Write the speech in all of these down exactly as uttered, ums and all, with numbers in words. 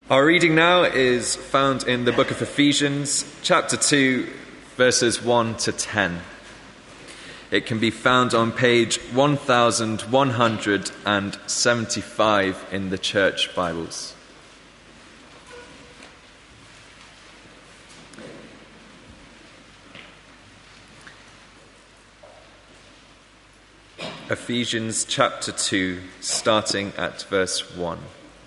Our reading now is found in the book of Ephesians, chapter two, verses one to ten. It can be found on page one thousand one hundred seventy-five in the Church Bibles. Ephesians chapter two, starting at verse one.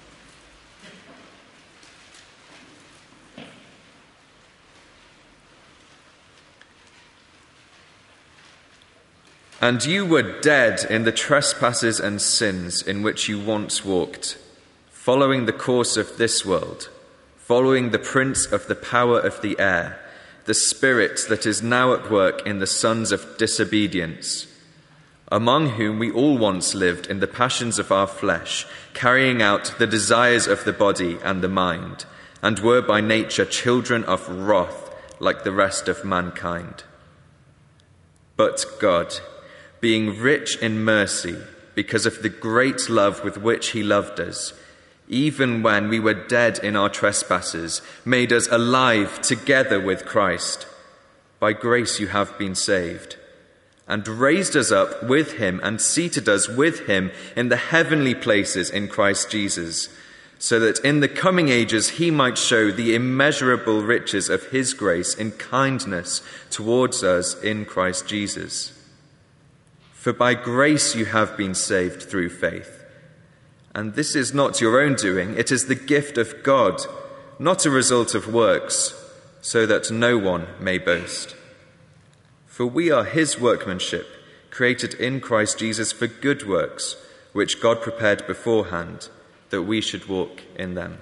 And you were dead in the trespasses and sins in which you once walked, following the course of this world, following the prince of the power of the air, the spirit that is now at work in the sons of disobedience, among whom we all once lived in the passions of our flesh, carrying out the desires of the body and the mind, and were by nature children of wrath like the rest of mankind. But God, being rich in mercy, because of the great love with which he loved us, even when we were dead in our trespasses, made us alive together with Christ. By grace you have been saved, and raised us up with him and seated us with him in the heavenly places in Christ Jesus, so that in the coming ages he might show the immeasurable riches of his grace in kindness towards us in Christ Jesus. For by grace you have been saved through faith. And this is not your own doing, it is the gift of God, not a result of works, so that no one may boast. For we are his workmanship, created in Christ Jesus for good works, which God prepared beforehand, that we should walk in them.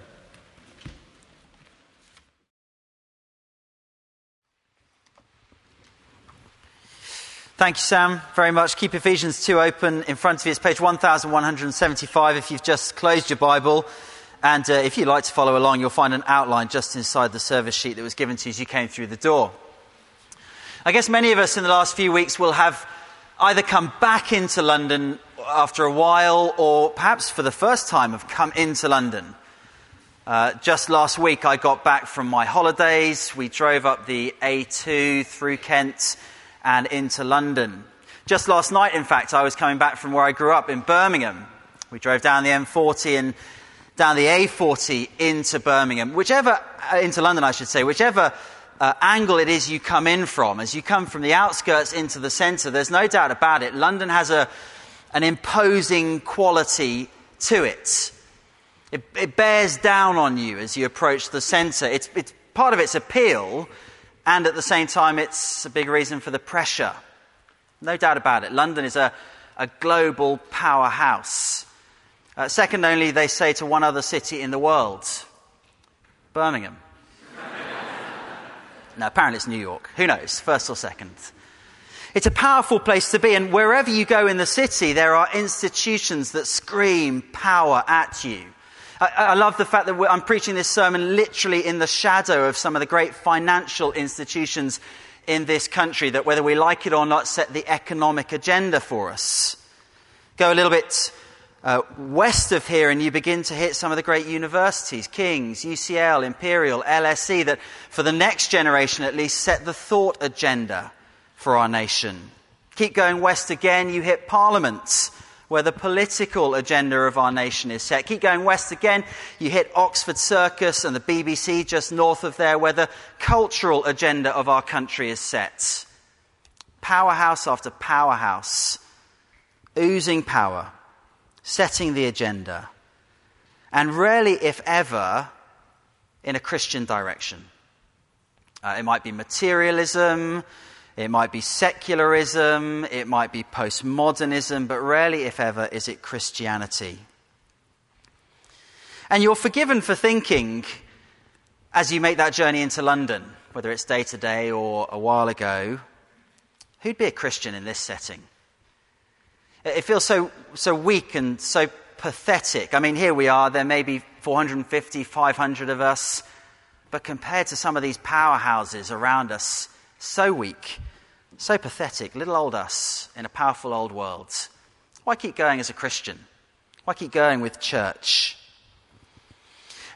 Thank you, Sam, very much. Keep Ephesians two open in front of you. It's page one thousand one hundred seventy-five if you've just closed your Bible. And uh, if you'd like to follow along, you'll find an outline just inside the service sheet that was given to you as you came through the door. I guess many of us in the last few weeks will have either come back into London after a while or perhaps for the first time have come into London. Uh, just last week I got back from my holidays. We drove up the A two through Kent and into London. Just last night, in fact, I was coming back from where I grew up in Birmingham. We drove down the M forty and down the A forty into Birmingham, whichever, uh, into London I should say, whichever uh, angle it is you come in from. As you come from the outskirts into the centre, there's no doubt about it, London has a an imposing quality to it. It, it bears down on you as you approach the centre. It's, it's part of its appeal, and at the same time, it's a big reason for the pressure. No doubt about it. London is a, a global powerhouse. Uh, second only, they say, to one other city in the world, Birmingham. No, apparently it's New York. Who knows? First or second. It's a powerful place to be, and wherever you go in the city, there are institutions that scream power at you. I love the fact that I'm preaching this sermon literally in the shadow of some of the great financial institutions in this country that, whether we like it or not, set the economic agenda for us. Go a little bit uh, west of here and you begin to hit some of the great universities, King's, U C L, Imperial, L S E, that for the next generation at least set the thought agenda for our nation. Keep going west again, you hit parliaments, where the political agenda of our nation is set. Keep going west again, you hit Oxford Circus and the B B C just north of there, where the cultural agenda of our country is set. Powerhouse after powerhouse, oozing power, setting the agenda, and rarely, if ever, in a Christian direction. Uh, it might be materialism, it might be secularism, it might be postmodernism, but rarely, if ever, is it Christianity. And you're forgiven for thinking, as you make that journey into London, whether it's day to day or a while ago, who'd be a Christian in this setting? It feels so so weak and so pathetic. I mean, here we are, there may be four hundred fifty, five hundred of us, but compared to some of these powerhouses around us, so weak. So pathetic, little old us in a powerful old world. Why keep going as a Christian? Why keep going with church?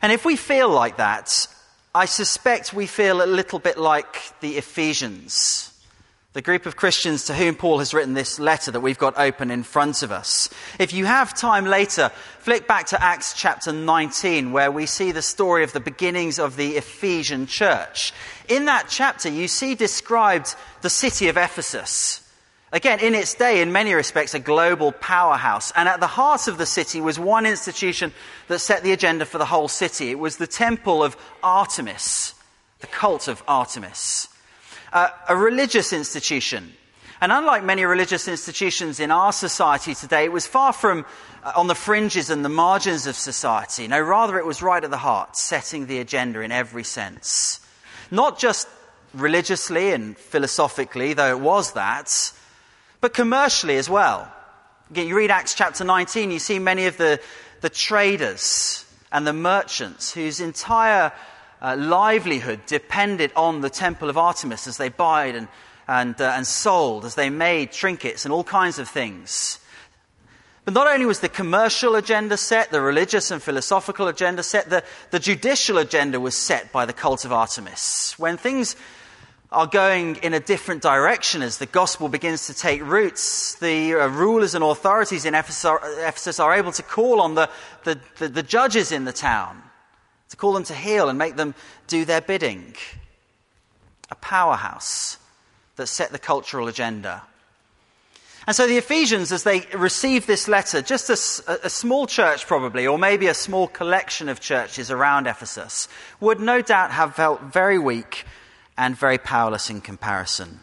And if we feel like that, I suspect we feel a little bit like the Ephesians, the group of Christians to whom Paul has written this letter that we've got open in front of us. If you have time later, flick back to Acts chapter nineteen, where we see the story of the beginnings of the Ephesian church. In that chapter, you see described the city of Ephesus. Again, in its day, in many respects, a global powerhouse. And at the heart of the city was one institution that set the agenda for the whole city. It was the temple of Artemis, the cult of Artemis. Uh, a religious institution. And unlike many religious institutions in our society today, it was far from uh, on the fringes and the margins of society. No, rather it was right at the heart, setting the agenda in every sense. Not just religiously and philosophically, though it was that, but commercially as well. Again, you read Acts chapter nineteen, you see many of the, the traders and the merchants whose entire Uh, livelihood depended on the temple of Artemis as they buyed and and, uh, and sold, as they made trinkets and all kinds of things. But not only was the commercial agenda set, the religious and philosophical agenda set, the, the judicial agenda was set by the cult of Artemis. When things are going in a different direction as the gospel begins to take roots, the uh, rulers and authorities in Ephesus are, Ephesus are able to call on the, the, the, the judges in the town, to call them to heal and make them do their bidding. A powerhouse that set the cultural agenda. And so the Ephesians, as they received this letter, just a, a small church probably, or maybe a small collection of churches around Ephesus, would no doubt have felt very weak and very powerless in comparison.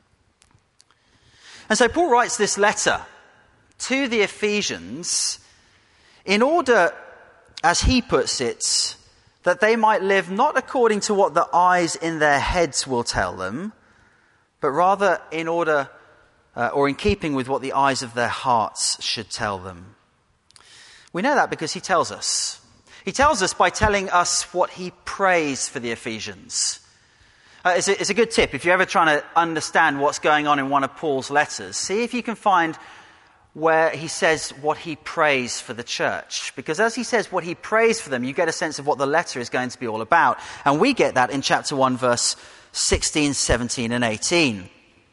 And so Paul writes this letter to the Ephesians in order, as he puts it, that they might live not according to what the eyes in their heads will tell them, but rather in order uh, or in keeping with what the eyes of their hearts should tell them. We know that because he tells us. He tells us by telling us what he prays for the Ephesians. Uh, it's, a, it's a good tip. If you're ever trying to understand what's going on in one of Paul's letters, see if you can find where he says what he prays for the church. Because as he says what he prays for them, you get a sense of what the letter is going to be all about. And we get that in chapter one, verse sixteen, seventeen, and eighteen.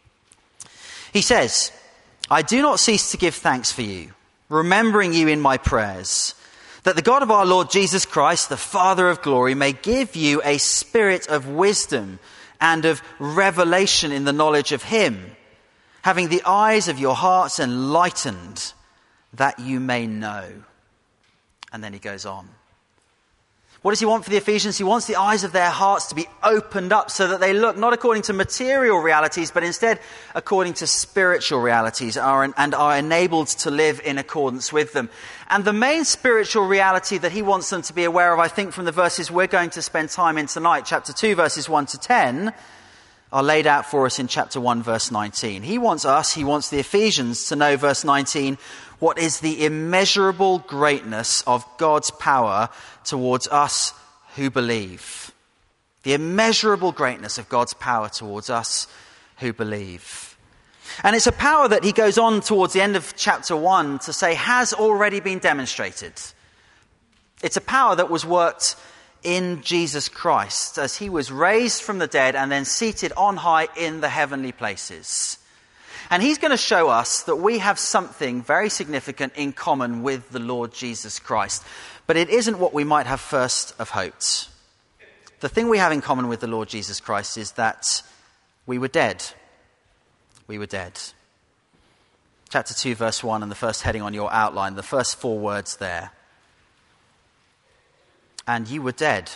He says, "I do not cease to give thanks for you, remembering you in my prayers, that the God of our Lord Jesus Christ, the Father of glory, may give you a spirit of wisdom and of revelation in the knowledge of him, having the eyes of your hearts enlightened, that you may know." And then he goes on. What does he want for the Ephesians? He wants the eyes of their hearts to be opened up so that they look not according to material realities, but instead according to spiritual realities and are enabled to live in accordance with them. And the main spiritual reality that he wants them to be aware of, I think from the verses we're going to spend time in tonight, chapter two, verses one to ten, are laid out for us in chapter one, verse nineteen. He wants us, he wants the Ephesians to know, verse nineteen, what is the immeasurable greatness of God's power towards us who believe. The immeasurable greatness of God's power towards us who believe. And it's a power that he goes on towards the end of chapter one to say has already been demonstrated. It's a power that was worked in Jesus Christ as he was raised from the dead and then seated on high in the heavenly places. And he's going to show us that we have something very significant in common with the Lord Jesus Christ. But it isn't what we might have first have hoped. The thing we have in common with the Lord Jesus Christ is that we were dead. We were dead. Chapter two, verse one, and the first heading on your outline, the first four words there. And you were dead.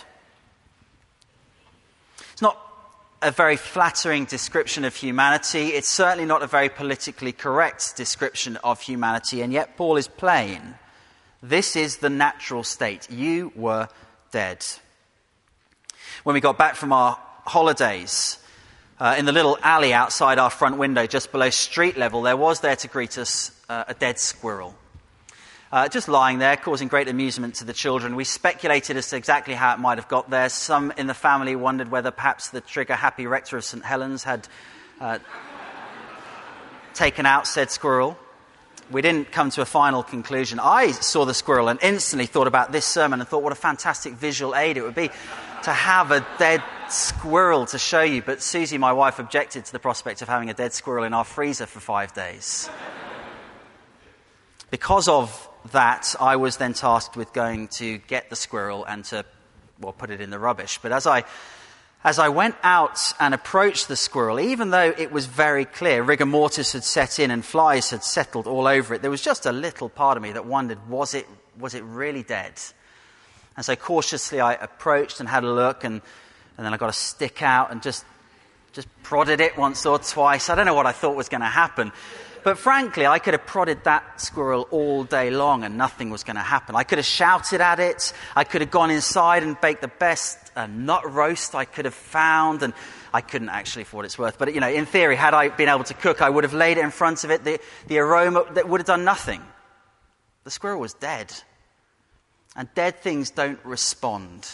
It's not a very flattering description of humanity. It's certainly not a very politically correct description of humanity, and yet Paul is plain. This is the natural state. You were dead. When we got back from our holidays, uh, in the little alley outside our front window, just below street level, there was there to greet us uh, a dead squirrel. Uh, just lying there, causing great amusement to the children. We speculated as to exactly how it might have got there. Some in the family wondered whether perhaps the trigger-happy rector of Saint Helens had uh, taken out said squirrel. we didn't come to a final conclusion. I saw the squirrel and instantly thought about this sermon and thought what a fantastic visual aid it would be to have a dead squirrel to show you. But Susie, my wife, objected to the prospect of having a dead squirrel in our freezer for five days. Because of that, I was then tasked with going to get the squirrel and to, well, put it in the rubbish. But as I As I went out and approached the squirrel, even though it was very clear rigor mortis had set in and flies had settled all over it, there was just a little part of me that wondered, was it was it really dead? And so cautiously I approached and had a look, and, and then I got a stick out and just just prodded it once or twice. I don't know what I thought was going to happen. But frankly, I could have prodded that squirrel all day long and nothing was going to happen. I could have shouted at it. I could have gone inside and baked the best uh, nut roast I could have found. And I couldn't actually, for what it's worth. But, you know, in theory, had I been able to cook, I would have laid it in front of it. The, the aroma that would have done nothing. The squirrel was dead. And dead things don't respond.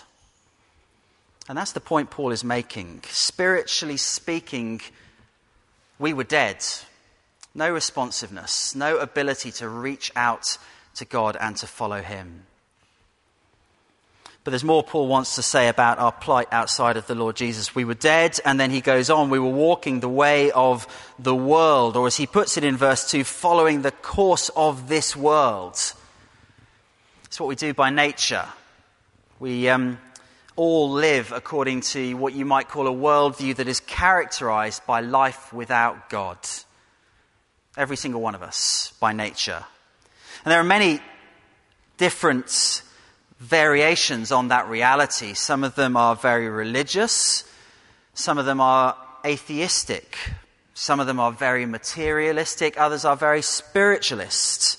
And that's the point Paul is making. Spiritually speaking, we were dead. No responsiveness, no ability to reach out to God and to follow him. But there's more Paul wants to say about our plight outside of the Lord Jesus. We were dead, and then he goes on, we were walking the way of the world, or as he puts it in verse two, following the course of this world. It's what we do by nature. We um, all live according to what you might call a worldview that is characterized by life without God. Every single one of us, by nature. And there are many different variations on that reality. Some of them are very religious. Some of them are atheistic. Some of them are very materialistic. Others are very spiritualist.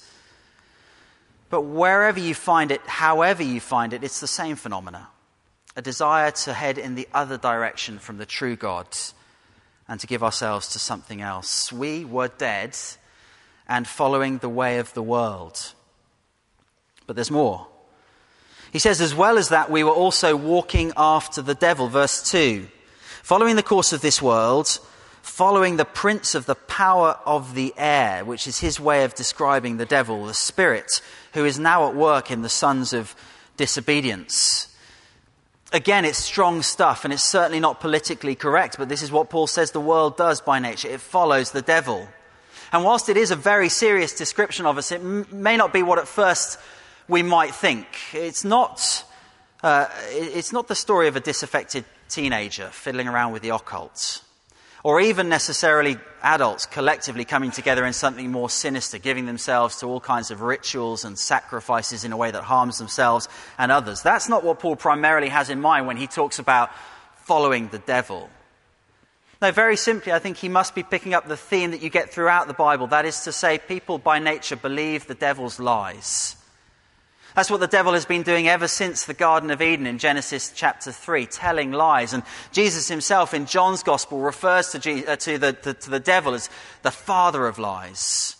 But wherever you find it, however you find it, it's the same phenomena. A desire to head in the other direction from the true God, and to give ourselves to something else. We were dead and following the way of the world. But there's more. He says, as well as that, we were also walking after the devil. Verse two, following the course of this world, following the prince of the power of the air, which is his way of describing the devil, the spirit, who is now at work in the sons of disobedience. Again, it's strong stuff, and it's certainly not politically correct, but this is what Paul says the world does by nature. It follows the devil. And whilst it is a very serious description of us, it m- may not be what at first we might think. It's not, uh, it's not the story of a disaffected teenager fiddling around with the occult, or even necessarily adults collectively coming together in something more sinister, giving themselves to all kinds of rituals and sacrifices in a way that harms themselves and others. That's not what Paul primarily has in mind when he talks about following the devil. No, very simply, I think he must be picking up the theme that you get throughout the Bible. That is to say, people by nature believe the devil's lies. That's what the devil has been doing ever since the Garden of Eden in Genesis chapter three, telling lies. And Jesus himself in John's Gospel refers to, Je- uh, to, the, to, to the devil as the father of lies.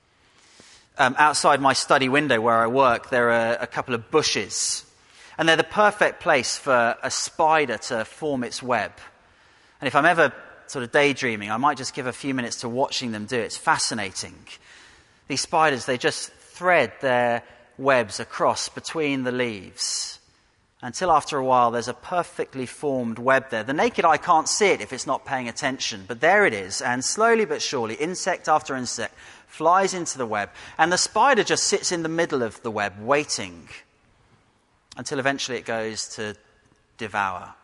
Um, outside my study window where I work, there are a couple of bushes. And they're the perfect place for a spider to form its web. And if I'm ever sort of daydreaming, I might just give a few minutes to watching them do it. It's fascinating. These spiders, they just thread their webs across between the leaves until after a while there's a perfectly formed web there. The naked eye can't see it if it's not paying attention, but there it is, and slowly but surely, insect after insect flies into the web, and the spider just sits in the middle of the web waiting until eventually it goes to devour.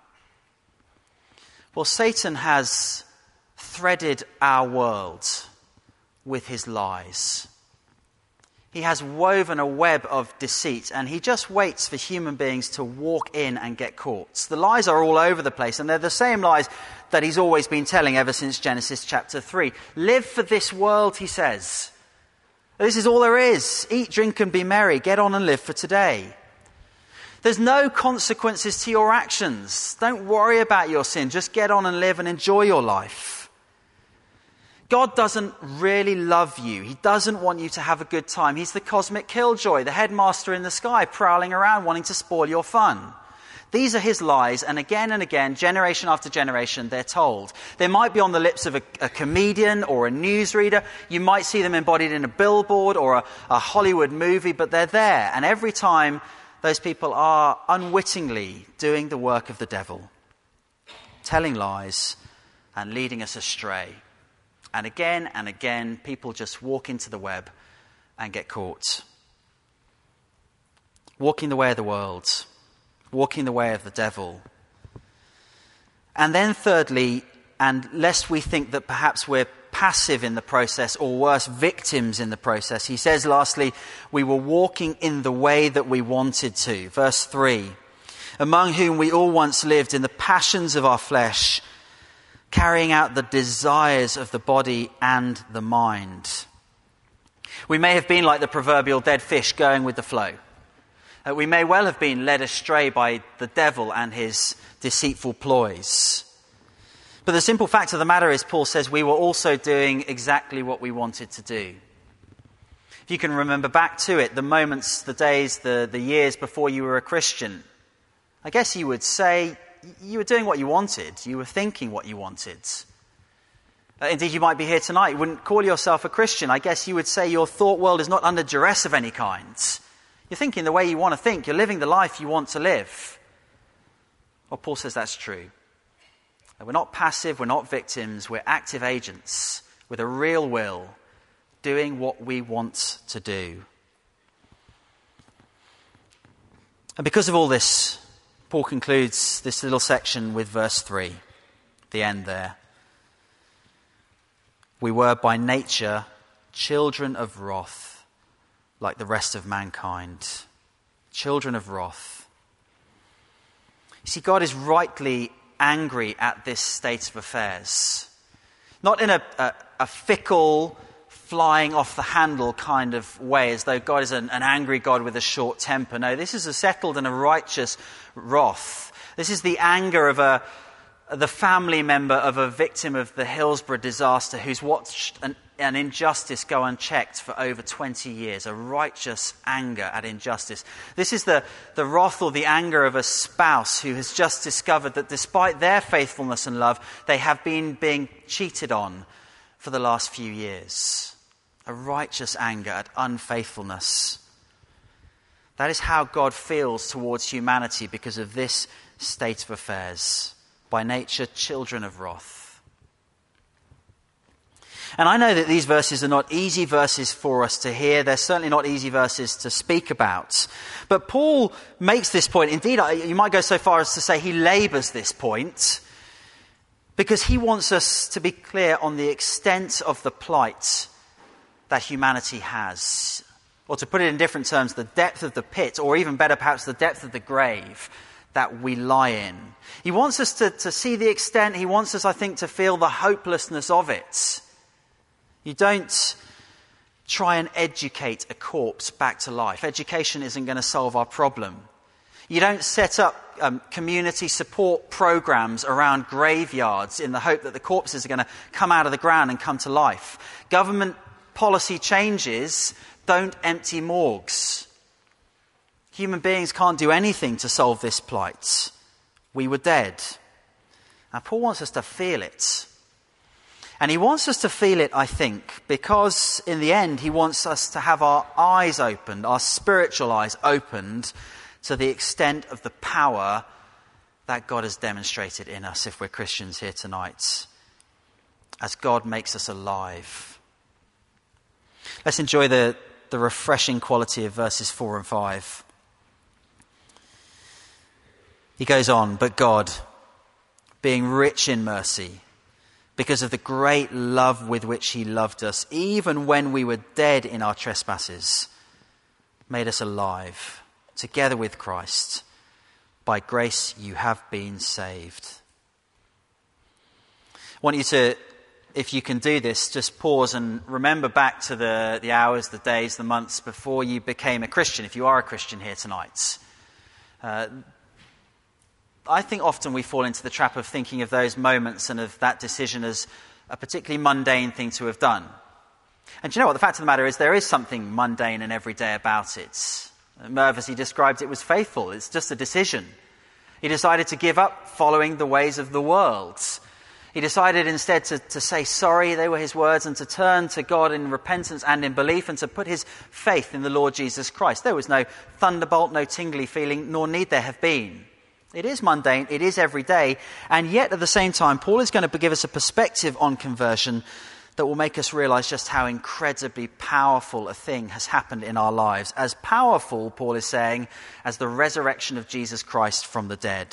Well, Satan has threaded our world with his lies. He has woven a web of deceit, and he just waits for human beings to walk in and get caught. The lies are all over the place, and they're the same lies that he's always been telling ever since Genesis chapter three. Live for this world, he says. This is all there is. Eat, drink, and be merry. Get on and live for today. There's no consequences to your actions. Don't worry about your sin. Just get on and live and enjoy your life. God doesn't really love you. He doesn't want you to have a good time. He's the cosmic killjoy, the headmaster in the sky, prowling around wanting to spoil your fun. These are his lies, and again and again, generation after generation, they're told. They might be on the lips of a, a comedian or a newsreader. You might see them embodied in a billboard or a, a Hollywood movie, but they're there. And every time, those people are unwittingly doing the work of the devil, telling lies and leading us astray. And again and again, people just walk into the web and get caught. Walking the way of the world. Walking the way of the devil. And then thirdly, and lest we think that perhaps we're passive in the process, or worse, victims in the process, he says lastly, we were walking in the way that we wanted to. Verse three, among whom we all once lived in the passions of our flesh, carrying out the desires of the body and the mind. We may have been like the proverbial dead fish going with the flow. Uh, we may well have been led astray by the devil and his deceitful ploys. But the simple fact of the matter is, Paul says, we were also doing exactly what we wanted to do. If you can remember back to it, the moments, the days, the, the years before you were a Christian, I guess you would say you were doing what you wanted. You were thinking what you wanted. Uh, indeed, you might be here tonight. You wouldn't call yourself a Christian. I guess you would say your thought world is not under duress of any kind. You're thinking the way you want to think. You're living the life you want to live. Well, Paul says that's true. We're not passive, we're not victims, we're active agents with a real will, doing what we want to do. And because of all this, Paul concludes this little section with verse three, the end there. We were by nature children of wrath, like the rest of mankind. Children of wrath. You see, God is rightly angry at this state of affairs. Not in a, a, a fickle, flying off the handle kind of way, as though God is an, an angry God with a short temper. No, this is a settled and a righteous wrath. This is the anger of a the family member of a victim of the Hillsborough disaster who's watched an, an injustice go unchecked for over twenty years, a righteous anger at injustice. This is the, the wrath or the anger of a spouse who has just discovered that despite their faithfulness and love, they have been being cheated on for the last few years. A righteous anger at unfaithfulness. That is how God feels towards humanity because of this state of affairs. By nature, children of wrath. And I know that these verses are not easy verses for us to hear. They're certainly not easy verses to speak about. But Paul makes this point. Indeed, you might go so far as to say he labours this point because he wants us to be clear on the extent of the plight that humanity has. Or to put it in different terms, the depth of the pit, or even better perhaps the depth of the grave that we lie in. He wants us to, to see the extent, he wants us, I think, to feel the hopelessness of it. You don't try and educate a corpse back to life. Education isn't going to solve our problem. You don't set up um, community support programs around graveyards in the hope that the corpses are going to come out of the ground and come to life. Government policy changes don't empty morgues. Human beings can't do anything to solve this plight. We were dead. Now, Paul wants us to feel it. And he wants us to feel it, I think, because in the end, he wants us to have our eyes opened, our spiritual eyes opened to the extent of the power that God has demonstrated in us if we're Christians here tonight, as God makes us alive. Let's enjoy the, the refreshing quality of verses four and five. He goes on, but God, being rich in mercy, because of the great love with which he loved us, even when we were dead in our trespasses, made us alive together with Christ. By grace you have been saved. I want you to, if you can do this, just pause and remember back to the, the hours, the days, the months before you became a Christian, if you are a Christian here tonight. Uh, I think often we fall into the trap of thinking of those moments and of that decision as a particularly mundane thing to have done. And do you know what? The fact of the matter is there is something mundane and everyday about it. Merv, as he described it, was faithful. It's just a decision. He decided to give up following the ways of the world. He decided instead to, to say sorry, they were his words, and to turn to God in repentance and in belief, and to put his faith in the Lord Jesus Christ. There was no thunderbolt, no tingly feeling, nor need there have been. It is mundane, it is everyday, and yet at the same time, Paul is going to give us a perspective on conversion that will make us realize just how incredibly powerful a thing has happened in our lives. As powerful, Paul is saying, as the resurrection of Jesus Christ from the dead.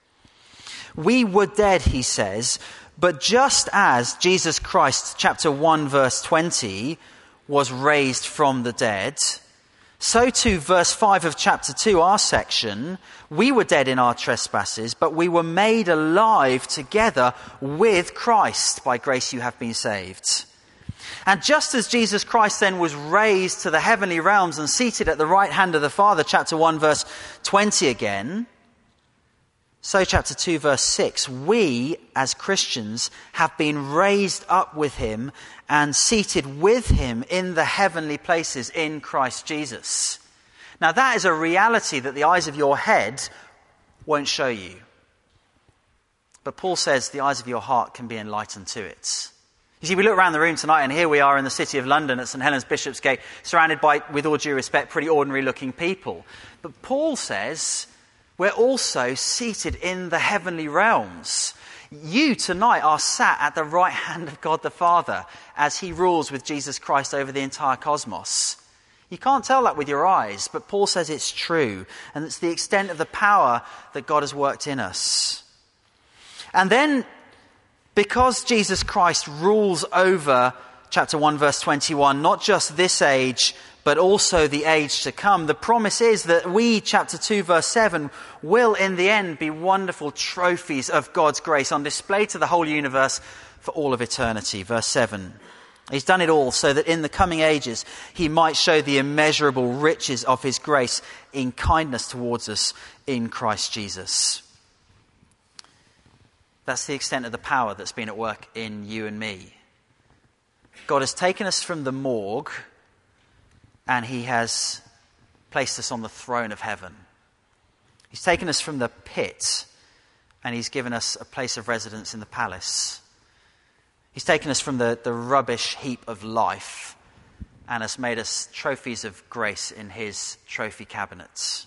We were dead, he says, but just as Jesus Christ, chapter one, verse twenty, was raised from the dead, so too, verse five of chapter two, our section, we were dead in our trespasses, but we were made alive together with Christ. By grace you have been saved. And just as Jesus Christ then was raised to the heavenly realms and seated at the right hand of the Father, chapter one, verse twenty again, so chapter two, verse six, we as Christians have been raised up with him and seated with him in the heavenly places in Christ Jesus. Now that is a reality that the eyes of your head won't show you. But Paul says the eyes of your heart can be enlightened to it. You see, we look around the room tonight and here we are in the city of London at St Helens Bishopsgate, surrounded by, with all due respect, pretty ordinary looking people. But Paul says we're also seated in the heavenly realms. You tonight are sat at the right hand of God the Father as he rules with Jesus Christ over the entire cosmos. You can't tell that with your eyes, but Paul says it's true, and it's the extent of the power that God has worked in us. And then, because Jesus Christ rules over, chapter one, verse twenty-one, not just this age, but also the age to come, the promise is that we, chapter two, verse seven, will in the end be wonderful trophies of God's grace on display to the whole universe for all of eternity. Verse seven. He's done it all so that in the coming ages he might show the immeasurable riches of his grace in kindness towards us in Christ Jesus. That's the extent of the power that's been at work in you and me. God has taken us from the morgue and he has placed us on the throne of heaven. He's taken us from the pit and he's given us a place of residence in the palace. He's taken us from the, the rubbish heap of life and has made us trophies of grace in his trophy cabinets.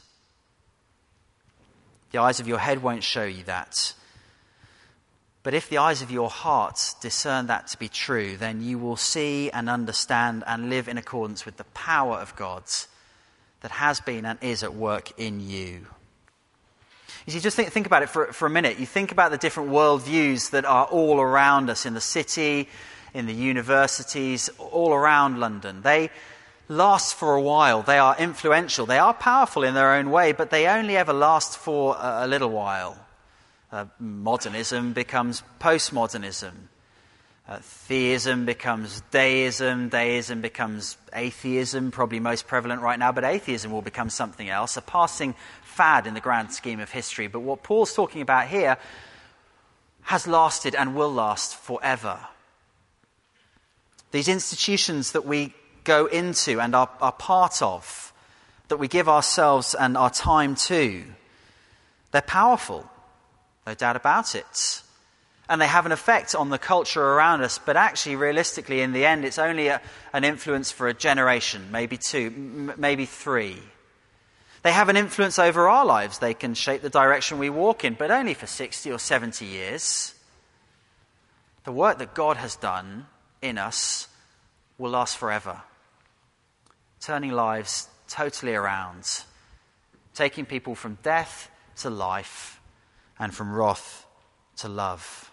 The eyes of your head won't show you that. But if the eyes of your heart discern that to be true, then you will see and understand and live in accordance with the power of God that has been and is at work in you. You see, just think, think about it for, for a minute. You think about the different worldviews that are all around us in the city, in the universities, all around London. They last for a while. They are influential. They are powerful in their own way, but they only ever last for a, a little while. Uh, modernism becomes postmodernism. Uh, theism becomes deism. Deism becomes atheism, probably most prevalent right now, but atheism will become something else, a passing fad in the grand scheme of history. But what Paul's talking about here has lasted and will last forever. These institutions that we go into and are, are part of, that we give ourselves and our time to, they're powerful, no doubt about it. And they have an effect on the culture around us, but actually, realistically, in the end, it's only a, an influence for a generation, maybe two, m- maybe three. They have an influence over our lives. They can shape the direction we walk in, but only for sixty or seventy years. The work that God has done in us will last forever, turning lives totally around, taking people from death to life and from wrath to love.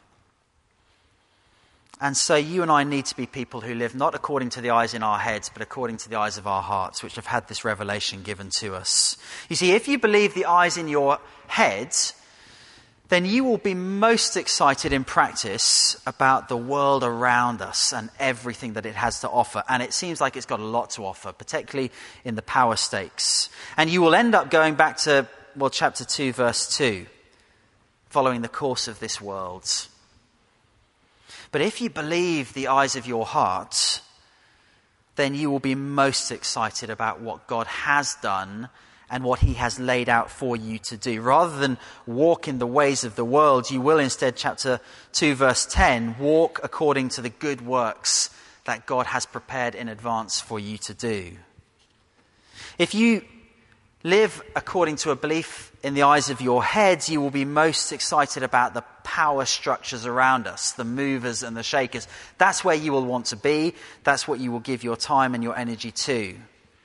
And so you and I need to be people who live not according to the eyes in our heads, but according to the eyes of our hearts, which have had this revelation given to us. You see, if you believe the eyes in your head, then you will be most excited in practice about the world around us and everything that it has to offer. And it seems like it's got a lot to offer, particularly in the power stakes. And you will end up going back to, well, chapter two, verse two, following the course of this world. But if you believe the eyes of your heart, then you will be most excited about what God has done and what he has laid out for you to do. Rather than walk in the ways of the world, you will instead, chapter two, verse ten, walk according to the good works that God has prepared in advance for you to do. If you live according to a belief in the eyes of your heads, you will be most excited about the power structures around us, the movers and the shakers. That's where you will want to be. That's what you will give your time and your energy to.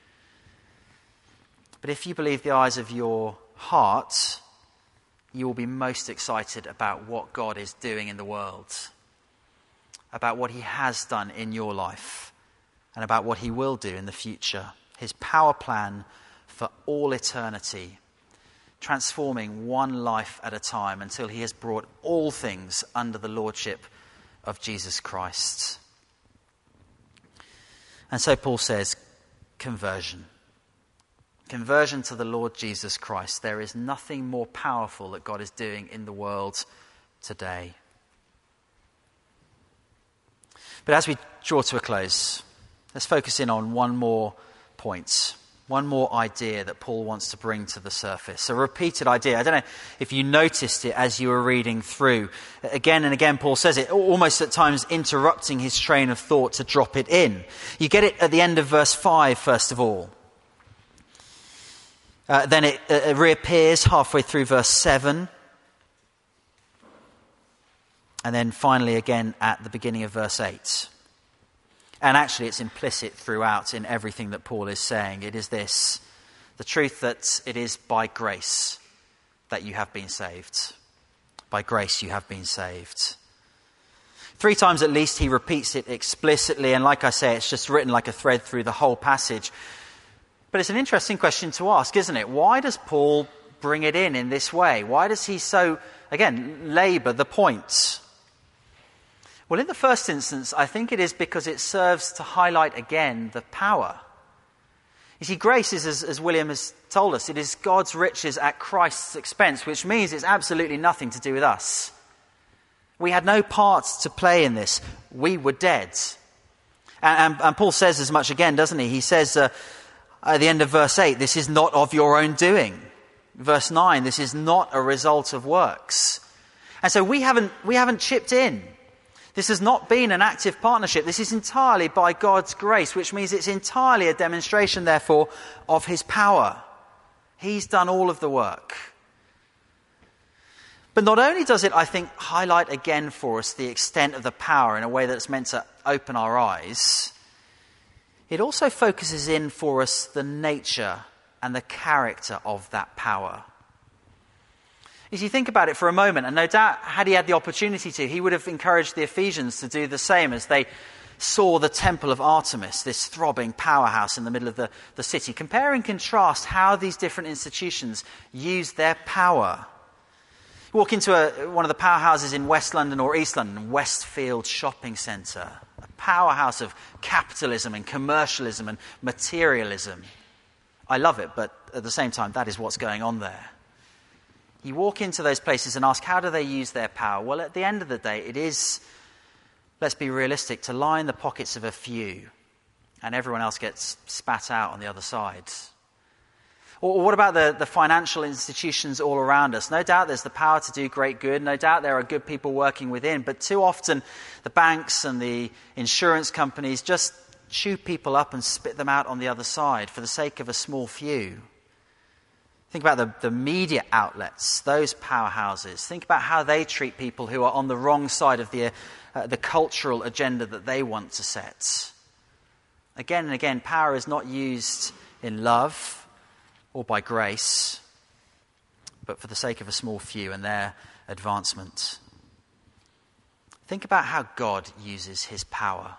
But if you believe the eyes of your heart, you will be most excited about what God is doing in the world, about what he has done in your life, and about what he will do in the future. His power plan for all eternity, transforming one life at a time until he has brought all things under the lordship of Jesus Christ. And so Paul says, conversion. Conversion to the Lord Jesus Christ. There is nothing more powerful that God is doing in the world today. But as we draw to a close, let's focus in on one more point, one more idea that Paul wants to bring to the surface. A repeated idea. I don't know if you noticed it as you were reading through. Again and again, Paul says it, almost at times interrupting his train of thought to drop it in. You get it at the end of verse five, first of all. Uh, then it, uh, it reappears halfway through verse seven. And then finally again at the beginning of verse eight. And actually it's implicit throughout in everything that Paul is saying. It is this, the truth that it is by grace that you have been saved. By grace you have been saved. Three times at least he repeats it explicitly, and like I say, it's just written like a thread through the whole passage. But it's an interesting question to ask, isn't it? Why does Paul bring it in in this way? Why does he so, again, labour the point? Well, in the first instance, I think it is because it serves to highlight again the power. You see, grace is, as, as William has told us, it is God's riches at Christ's expense, which means it's absolutely nothing to do with us. We had no part to play in this. We were dead. And, and, and Paul says as much again, doesn't he? He says uh, at the end of verse eight, this is not of your own doing. Verse nine, this is not a result of works. And so we haven't, we haven't chipped in. This has not been an active partnership. This is entirely by God's grace, which means it's entirely a demonstration, therefore, of his power. He's done all of the work. But not only does it, I think, highlight again for us the extent of the power in a way that's meant to open our eyes, it also focuses in for us the nature and the character of that power. If you think about it for a moment, and no doubt had he had the opportunity to, he would have encouraged the Ephesians to do the same as they saw the temple of Artemis, this throbbing powerhouse in the middle of the, the city. Compare and contrast how these different institutions use their power. You walk into a, one of the powerhouses in West London or East London, Westfield Shopping Centre, a powerhouse of capitalism and commercialism and materialism. I love it, but at the same time, that is what's going on there. You walk into those places and ask, how do they use their power? Well, at the end of the day, it is, let's be realistic, to line the pockets of a few, and everyone else gets spat out on the other side. Or what about the, the financial institutions all around us? No doubt there's the power to do great good. No doubt there are good people working within. But too often the banks and the insurance companies just chew people up and spit them out on the other side for the sake of a small few. Think about the, the media outlets, those powerhouses. Think about how they treat people who are on the wrong side of the, uh, the cultural agenda that they want to set. Again and again, power is not used in love or by grace, but for the sake of a small few and their advancement. Think about how God uses his power.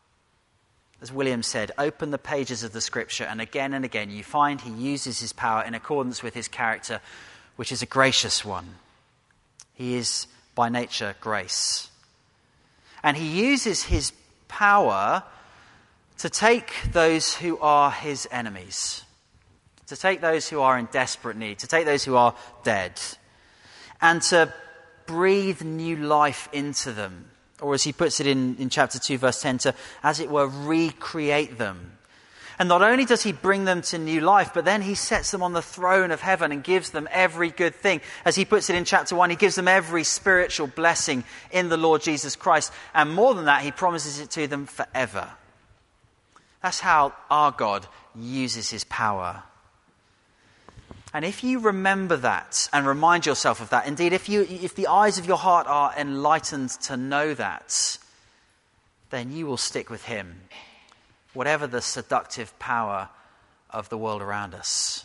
As William said, open the pages of the scripture and again and again you find he uses his power in accordance with his character, which is a gracious one. He is by nature grace. And he uses his power to take those who are his enemies, to take those who are in desperate need, to take those who are dead, and to breathe new life into them. Or as he puts it in, in chapter two, verse ten, to, as it were, recreate them. And not only does he bring them to new life, but then he sets them on the throne of heaven and gives them every good thing. As he puts it in chapter one, he gives them every spiritual blessing in the Lord Jesus Christ. And more than that, he promises it to them forever. That's how our God uses his power. And if you remember that and remind yourself of that, indeed, if you, if the eyes of your heart are enlightened to know that, then you will stick with him, whatever the seductive power of the world around us.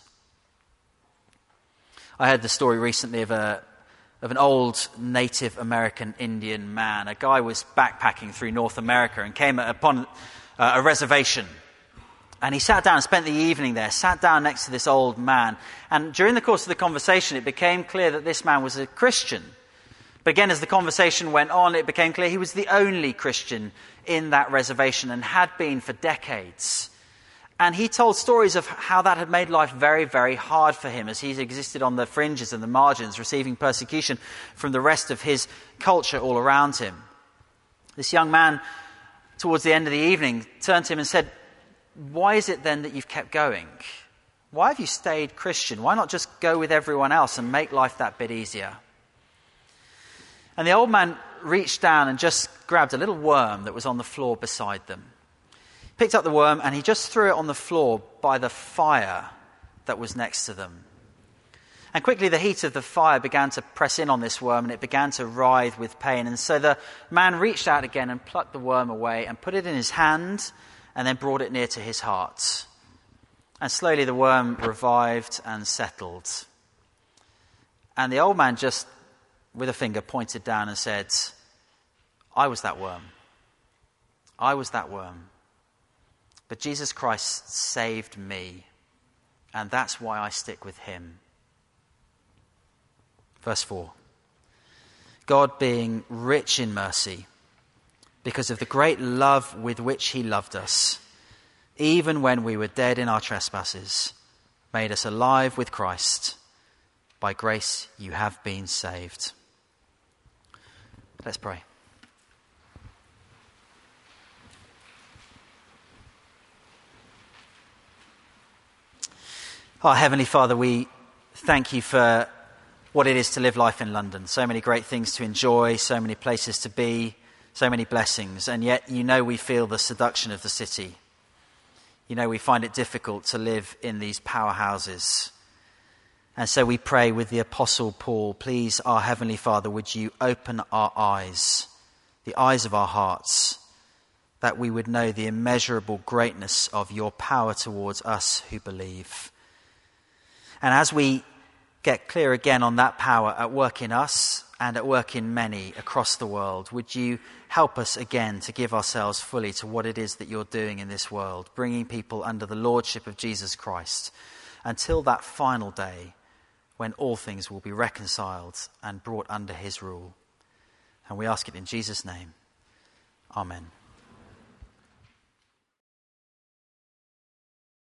I heard the story recently of a of an old Native American Indian man. A guy was backpacking through North America and came upon uh, a reservation. And he sat down and spent the evening there, sat down next to this old man. And during the course of the conversation, it became clear that this man was a Christian. But again, as the conversation went on, it became clear he was the only Christian in that reservation and had been for decades. And he told stories of how that had made life very, very hard for him as he existed on the fringes and the margins, receiving persecution from the rest of his culture all around him. This young man, towards the end of the evening, turned to him and said, "Why is it then that you've kept going? Why have you stayed Christian? Why not just go with everyone else and make life that bit easier?" And the old man reached down and just grabbed a little worm that was on the floor beside them. Picked up the worm and he just threw it on the floor by the fire that was next to them. And quickly the heat of the fire began to press in on this worm and it began to writhe with pain. And so the man reached out again and plucked the worm away and put it in his hand and then brought it near to his heart. And slowly the worm revived and settled. And the old man just, with a finger, pointed down and said, "I was that worm. I was that worm. But Jesus Christ saved me, and that's why I stick with him." Verse four. God, being rich in mercy, because of the great love with which he loved us, even when we were dead in our trespasses, made us alive with Christ. By grace you have been saved. Let's pray. Our Heavenly Father, we thank you for what it is to live life in London. So many great things to enjoy, so many places to be, so many blessings. And yet you know we feel the seduction of the city. You know we find it difficult to live in these powerhouses. And so we pray with the Apostle Paul, please, our Heavenly Father, would you open our eyes, the eyes of our hearts, that we would know the immeasurable greatness of your power towards us who believe. And as we get clear again on that power at work in us and at work in many across the world, would you help us again to give ourselves fully to what it is that you're doing in this world, bringing people under the lordship of Jesus Christ until that final day when all things will be reconciled and brought under his rule. And we ask it in Jesus' name. Amen.